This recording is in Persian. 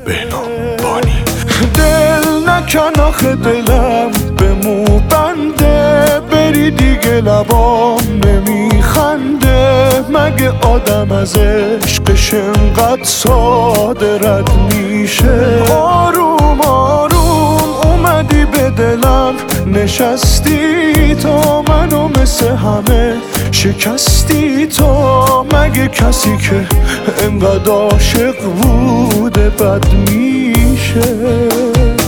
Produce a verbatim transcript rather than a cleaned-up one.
بهنام بانی. دل نکن آخه دلم به مو بنده، بری دیگه لبام نمیخنده. مگه آدم از عشقش انقدر ساده رد میشه؟ آروم آروم اومدی به دلم نشستی، تا منو مثل همه شکستی. تو مگه کسی که انقدر عاشق بوده بد میشه؟